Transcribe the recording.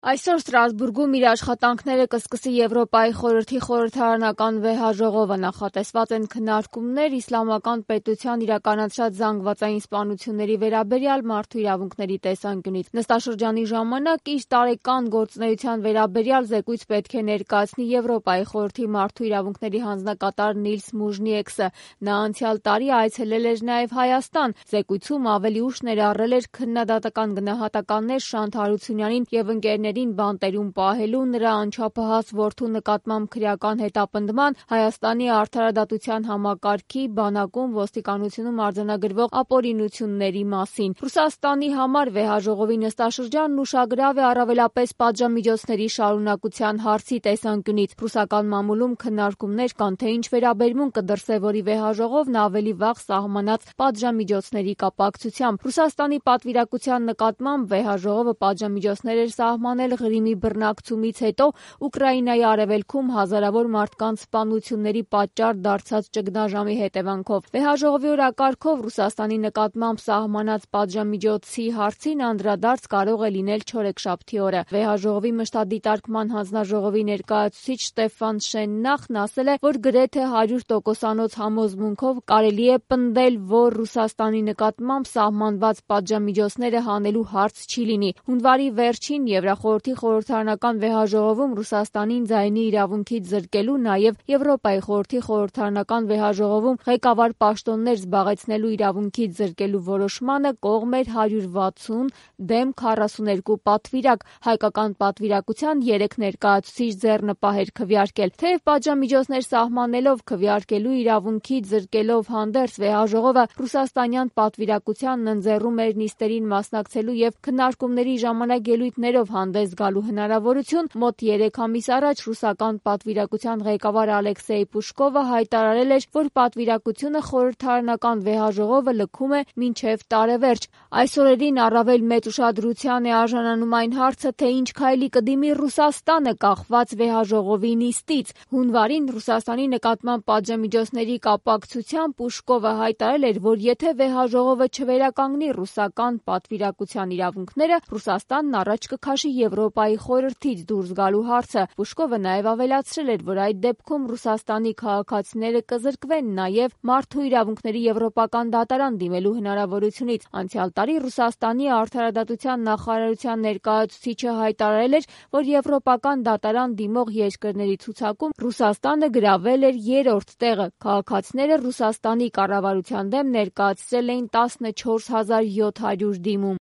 Այսօր Ստրասբուրգում իր աշխատանքները կսկսի Եվրոպայի խորհրդի խորհրդարանական վեհաժողովը, նախատեսված են քննարկումներ իսլամական պետության իրականացրած զանգվածային սպանությունների վերաբերյալ մարդու իրավունքների տեսանկյունից։ Նստաշրջանի ժամանակ իր տարեկան գործունեության վերաբերյալ զեկույց պետք է ներկայացնի Եվրոպայի խորհրդի մարդու իրավունքների հանձնակատար Նիլս Մուժնիեքսը։ Նա անցյալ տարի այցելել էր նաև Հայաստան։ Զեկույցում ավելի ուշ ներառել էր քննադատական գնահատականներ Շանթ Հարությունյանին և ընկերներին բանտերում պահելու, նրա անչափահաս որդու նկատմամբ քրեական հետապնդման, Հայաստանի արդարադատության համակարգի, բանակում, ոստիկանությունում արձանագրվող ապօրինությունների մասին։ Ռուսաստանի համար վեհաժողովի նստաշրջանն ուշագրավ է առավելապես պատժամիջոցների շարունակության հարցի տեսանկյունից։ Ռուսական մամուլում քննարկումներ կան, թե ինչ վերաբերմունք կդրսևորի վեհաժողովն ավելի վաղ սահմանած պատժամիջոցների կապակցությամբ։ Ռուսաստանի պատվիրակության նկատմամբ վեհաժողովը պատժամիջոցներ էր սահմանել Ղրիմի բռնակցումից հետո Ուկրաինայի արևելքում հազարավոր մարդկանց սպանությունների պատճառ դարձած ճգնաժամի հետևանքով։ Վեհաժողովի օրակարգով Ռուսաստանի նկատմամբ սահմանած պատժամիջոցի հարցին անդրադարձ կարող է լինել չորեքշաբթի օրը։ Վեհաժողովի մշտադիտարկման հանձնաժողովի ներկայացուցիչ Ստեֆան Շեննախն ասել է, որ գրեթե 100%-անոց համոզմունքով կարելի է պնդել, որ Ռուսաստանի նկատմամբ սահմանված պատժամիջոցները հանելու հարց չի լինի։ Հունվարի վերջին Եվրախորհրդի խորհրդարանական վեհաժողովում Ռուսաստանին ձայնի իրավունքից զրկելու, նաև Եվրոպայի խորհրդի խորհրդարանական վեհաժողովում ղեկավար պաշտոններ զբաղեցնելու իրավունքից զրկելու որոշմանը կողմ էր 160 դեմ 42 պատվիրակ։ Հայկական պատվիրակության 3 ներկայացուցիչ ձեռնպահ էր քվեարկել։ Թեև պատժամիջոցներ սահմանելով, քվեարկելու իրավունքից զրկելով հանդերձ, վեհաժողովը ռուսաստանյան պատվիրակությանն ընձեռում էր նիստերին մասնակցելու և քննարկումների ժամանակ ելույթներով հանդես գալու հնարավորություն, մոտ 3 ամիս առաջ ռուսական պատվիրակության ղեկավար Ալեքսեյ Պուշկովը հայտարարել էր, որ պատվիրակությունը խորհրդարանական վեհաժողովը լքում է մինչև տարեվերջ։ Այս օրերին առավել մեծ ուշադրության է արժանանում այն հարցը, թե ինչ քայլի կդիմի Ռուսաստանը կախված վեհաժողովի նիստից։ Հունվարին Ռուսաստանի նկատմամբ պատժամիջոցների կապակցությամբ Պուշկովը հայտարարել էր, որ եթե վեհաժողովը չվերականգնի ռուսական պատվիրակության իրավունքները, Ռուսաստանն առաջ կքաշի Եվրոպայի խորհրդից դուրս գալու հարցը։ Պուշկովը նաև ավելացրել էր, որ այդ դեպքում Ռուսաստանի քաղաքացիները կզրկվեն նաև մարդու իրավունքների եվրոպական դատարան դիմելու հնարավորությունից։ Անցյալ տարի Ռուսաստանի արդարադատության նախարարության ներկայացուցիչը հայտարարել էր, որ եվրոպական դատարան դիմող երկրների ցուցակում Ռուսաստանը գրավել էր 3-րդ տեղը։ Քաղաքացիները Ռուսաստանի կառավարության դեմ ներկայացրել էին 14700 դիմում։